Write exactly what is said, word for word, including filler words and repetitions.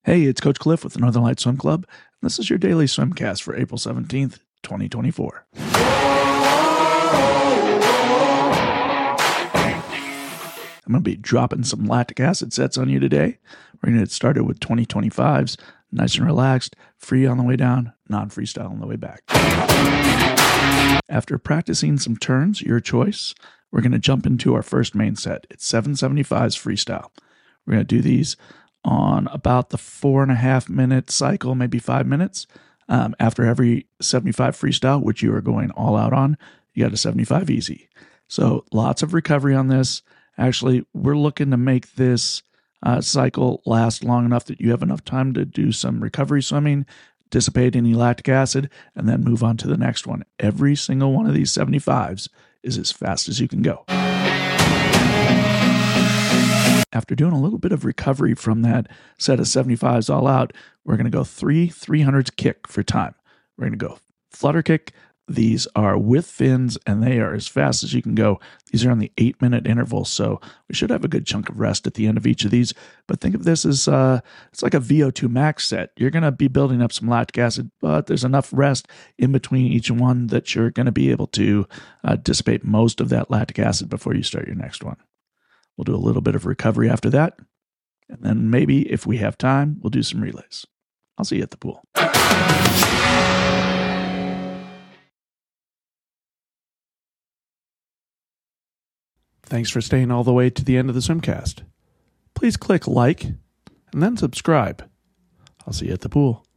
Hey, it's Coach Cliff with the Northern Lights Swim Club. And this is your daily swimcast for April seventeenth, twenty twenty-four. I'm going to be dropping some lactic acid sets on you today. We're going to get started with twenty twenty-fives, nice and relaxed, free on the way down, non-freestyle on the way back. After practicing some turns, your choice, we're going to jump into our first main set. It's seven seventy-fives freestyle. We're going to do these on about the four and a half minute cycle, maybe five minutes. Um, after every seventy-five freestyle, which you are going all out on, you got a seventy-five easy. So lots of recovery on this. Actually, we're looking to make this uh, cycle last long enough that you have enough time to do some recovery swimming, dissipate any lactic acid, and then move on to the next one. Every single one of these seventy-fives is as fast as you can go. After doing a little bit of recovery from that set of seventy-fives all out, we're going to go three three hundreds kick for time. We're going to go flutter kick. These are with fins, and they are as fast as you can go. These are on the eight-minute interval, so we should have a good chunk of rest at the end of each of these. But think of this as uh, it's like a V O two max set. You're going to be building up some lactic acid, but there's enough rest in between each one that you're going to be able to uh, dissipate most of that lactic acid before you start your next one. We'll do a little bit of recovery after that. And then maybe, if we have time, we'll do some relays. I'll see you at the pool. Thanks for staying all the way to the end of the swimcast. Please click like and then subscribe. I'll see you at the pool.